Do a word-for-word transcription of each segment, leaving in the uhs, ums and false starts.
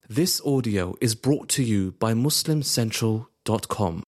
This audio is brought to you by Muslim Central dot com.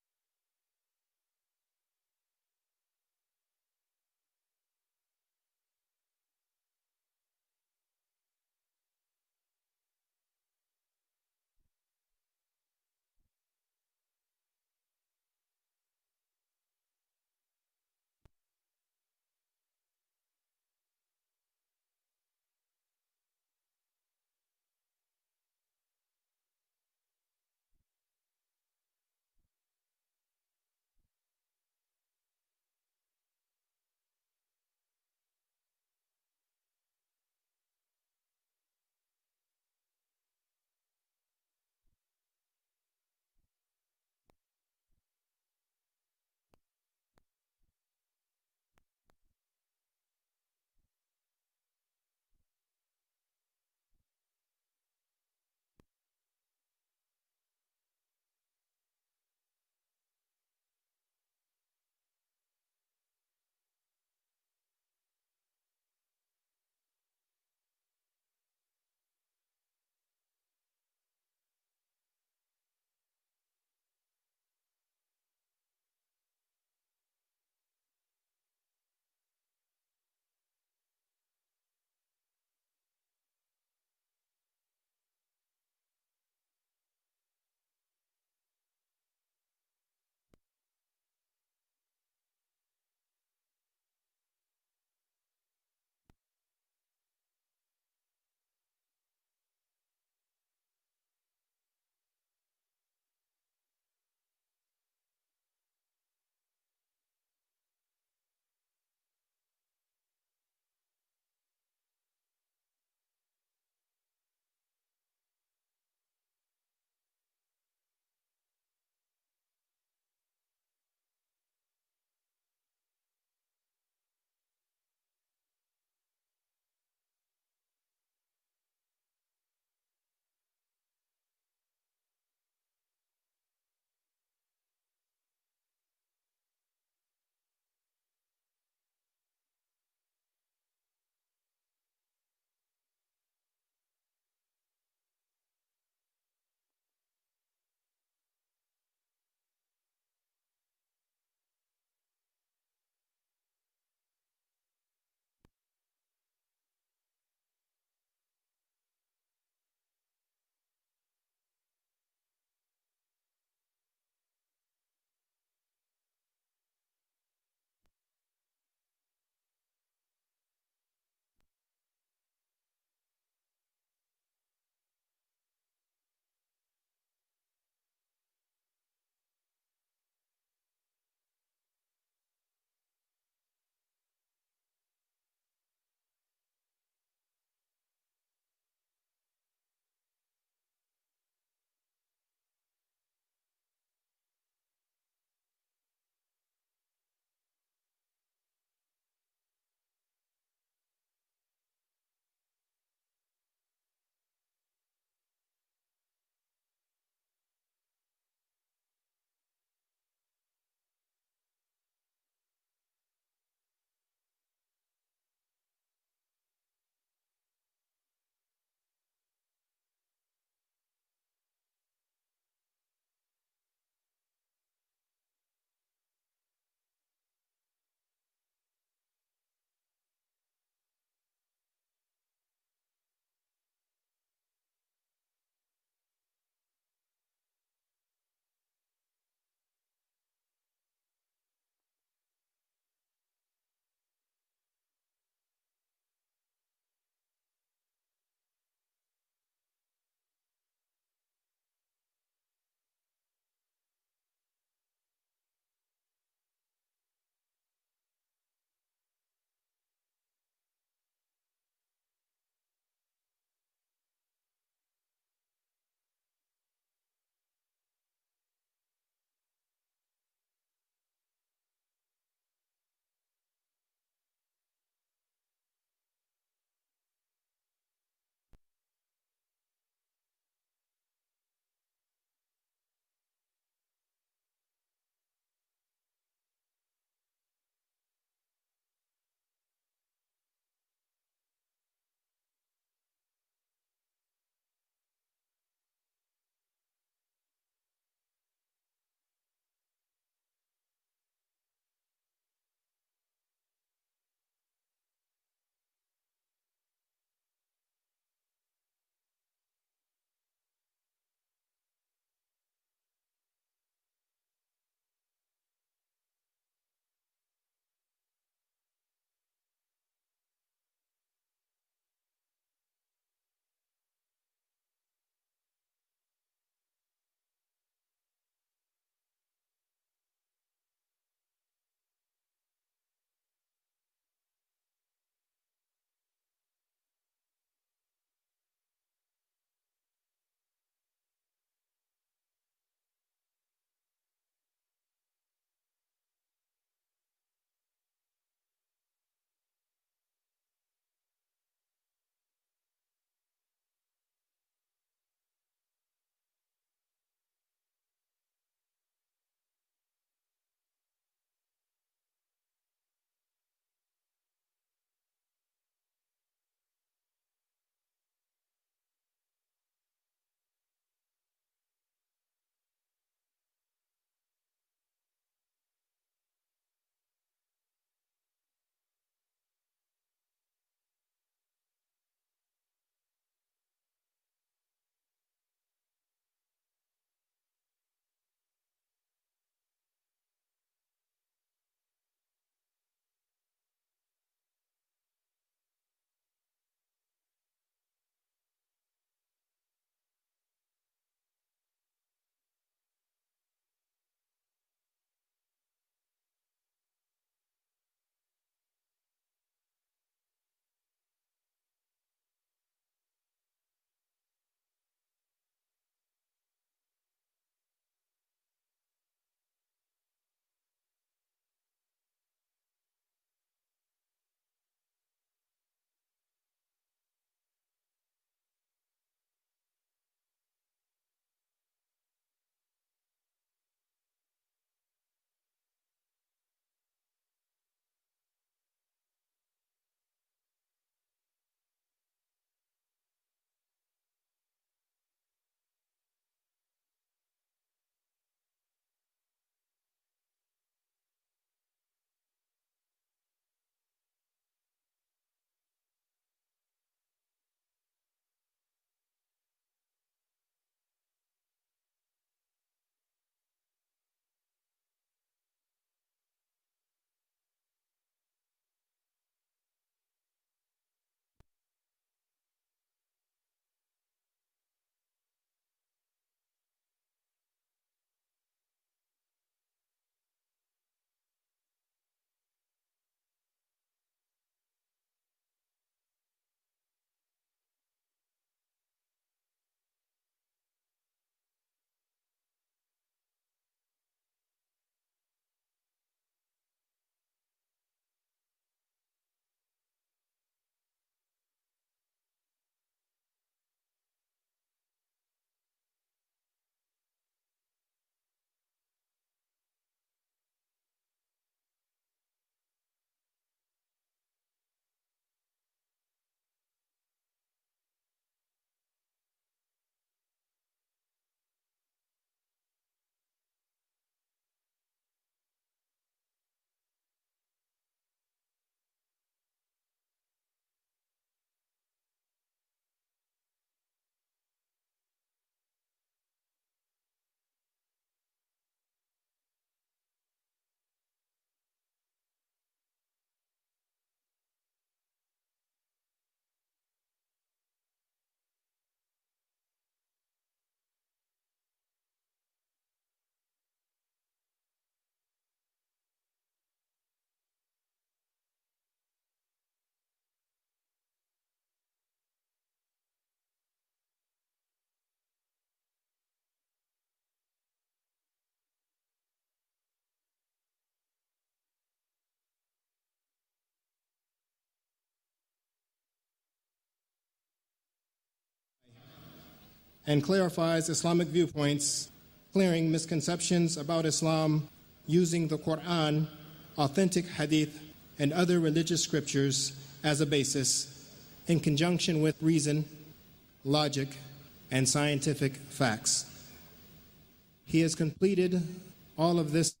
and clarifies Islamic viewpoints, clearing misconceptions about Islam using the Quran, authentic hadith, and other religious scriptures as a basis, in conjunction with reason, logic, and scientific facts. He has completed all of this.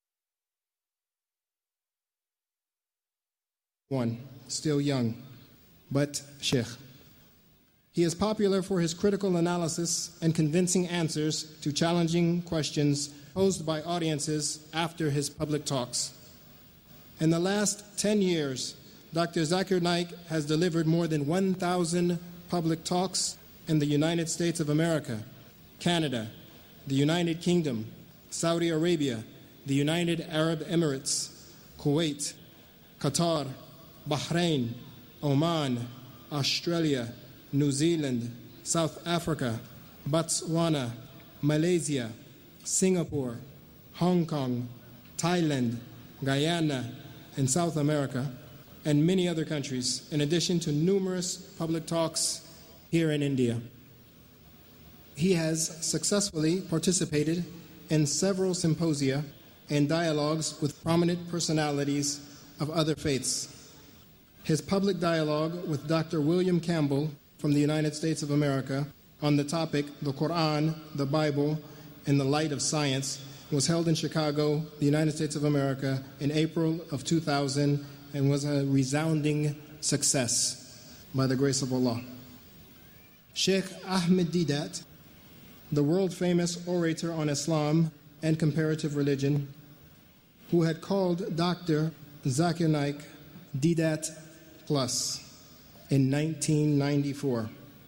One, still young, but Sheikh. He is popular for his critical analysis and convincing answers to challenging questions posed by audiences after his public talks. In the last ten years, Doctor Zakir Naik has delivered more than one thousand public talks in the United States of America, Canada, the United Kingdom, Saudi Arabia, the United Arab Emirates, Kuwait, Qatar, Bahrain, Oman, Australia, New Zealand, South Africa, Botswana, Malaysia, Singapore, Hong Kong, Thailand, Guyana, and South America, and many other countries, in addition to numerous public talks here in India. He has successfully participated in several symposia and dialogues with prominent personalities of other faiths. His public dialogue with Doctor William Campbell from the United States of America on the topic, the Quran, the Bible, and the Light of Science, was held in Chicago, the United States of America, in April of two thousand, and was a resounding success by the grace of Allah. Sheikh Ahmed Deedat, the world-famous orator on Islam and comparative religion, who had called Doctor Zakir Naik Deedat Plus in nineteen ninety-four,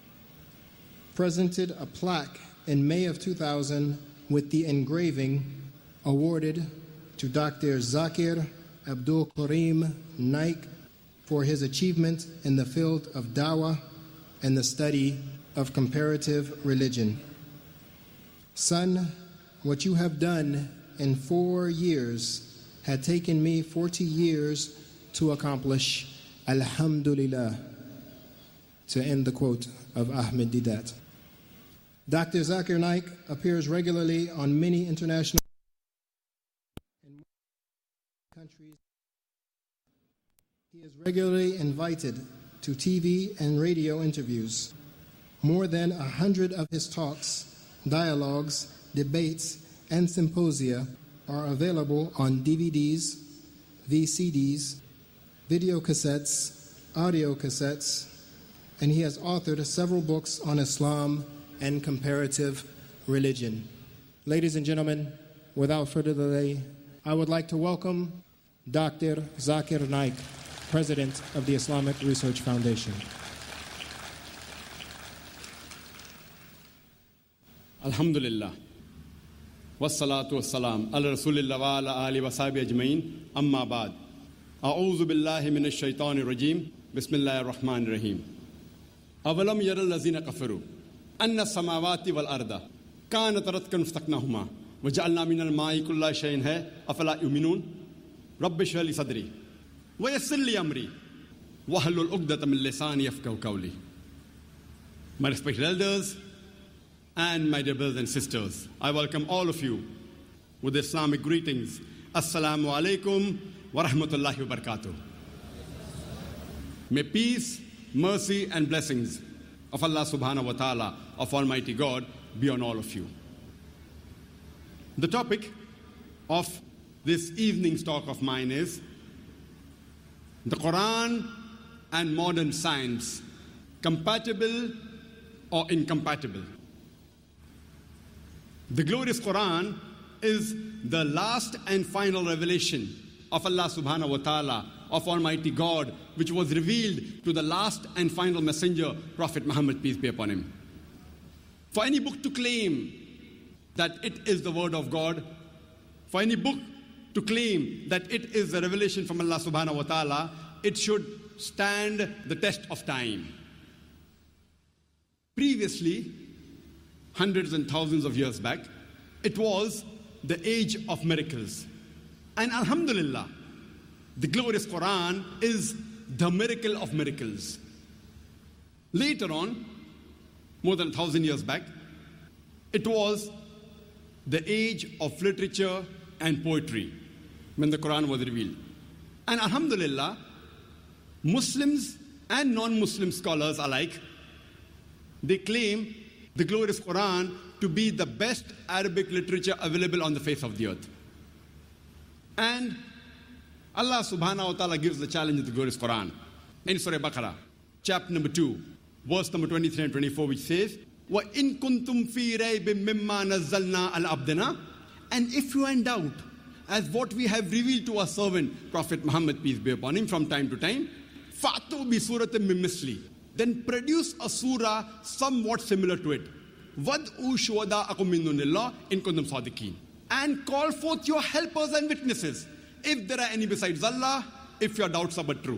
presented a plaque in May of two thousand with the engraving awarded to Doctor Zakir Abdul Karim Naik for his achievement in the field of dawah and the study of comparative religion. Son, what you have done in four years had taken me forty years to accomplish. Alhamdulillah. To end the quote of Ahmed Deedat. Doctor Zakir Naik appears regularly on many international countries. He is regularly invited to T V and radio interviews. More than a hundred of his talks, dialogues, debates, and symposia are available on D V Ds, V C Ds, video cassettes, audio cassettes, and he has authored several books on Islam and comparative religion. Ladies and gentlemen, without further delay, I would like to welcome Doctor Zakir Naik, President of the Islamic Research Foundation. Alhamdulillah. Wassalatu wassalam ala rasulillah wa ala alihi wa sahbihi ajma'in. Amma ba'd. A'udhu billahi minash shaitanir rajim. Bismillahir rahmanir rahim. Awalam yaral lazina kafaru anna samawati wal arda kanat ratkan fastaqnahuma wa ja'alna minal ma'i kulla shay'in hay afala yu'minun. Rabbi shrah li sadri wa yassir li amri wa hlul 'uqdatam min lisani yafqahu qawli. My respected elders and my dear brothers and sisters, I welcome all of you with Islamic greetings. Assalamu alaikum wa rahmatullahi wa barakatuh. May peace, mercy and blessings of Allah subhanahu wa ta'ala, of Almighty God, be on all of you. The topic of this evening's talk of mine is the Quran and modern science, compatible or incompatible. The glorious Quran is the last and final revelation of Allah subhanahu wa ta'ala, of Almighty God, which was revealed to the last and final messenger, Prophet Muhammad, peace be upon him. For any book to claim that it is the word of God, for any book to claim that it is a revelation from Allah subhanahu wa ta'ala, it should stand the test of time. Previously, hundreds and thousands of years back, it was the age of miracles. And alhamdulillah, the glorious Quran is the miracle of miracles. Later on, more than a thousand years back, it was the age of literature and poetry when the Quran was revealed. And alhamdulillah, Muslims and non-Muslim scholars alike, they claim the glorious Quran to be the best Arabic literature available on the face of the earth. And Allah subhanahu wa ta'ala gives the challenge of the glorious Quran in Surah Baqarah, chapter number two, verse number twenty-three and twenty-four, which says, وَإِن كُنْتُمْ فِي رَيْبٍ مِّمَّا نَزَّلْنَا عَلَى عَبْدِنَا. And if you are in doubt as what we have revealed to our servant, Prophet Muhammad, peace be upon him, from time to time, فَأْتُوا بِسُورَةٍ مِّن مِّثْلِهِ. Then produce a surah somewhat similar to it. وَادْعُوا شُهَدَاءَكُم مِّن دُونِ اللَّهِ إِن كُنتُمْ صَادِقِينَ. And call forth your helpers and witnesses, if there are any besides Allah, if your doubts are but true.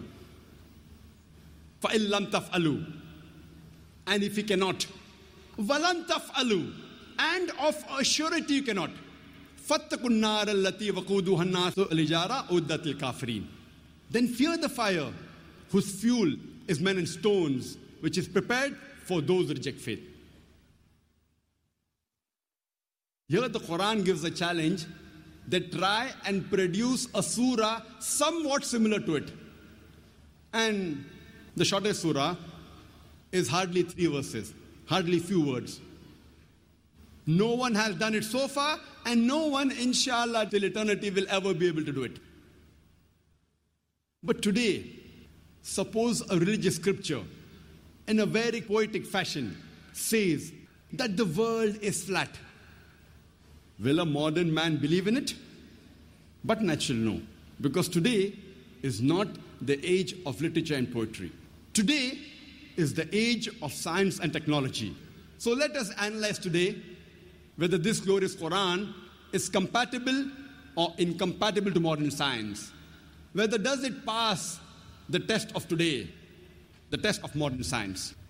فَإِن لَمْ تَفْعَلُوا. And if you cannot, وَلَن تَفْعَلُوا. And of a surety you cannot. فَاتَّقُوا النَّارَ الَّتِي وَقُودُهَا النَّاسُ وَالْحِجَارَةُ أُعِدَّتْ لِلْكَافِرِينَ. Then fear the fire whose fuel is men and stones, which is prepared for those who reject faith. Here the Quran gives a challenge that try and produce a surah somewhat similar to it. And the shortest surah is hardly three verses, hardly few words. No one has done it so far, and no one, inshallah, till eternity will ever be able to do it. But today, suppose a religious scripture, in a very poetic fashion, says that the world is flat. Will a modern man believe in it? But naturally no, because today is not the age of literature and poetry. Today is the age of science and technology. So let us analyze today whether this glorious Quran is compatible or incompatible to modern science. Whether does it pass the test of today, the test of modern science.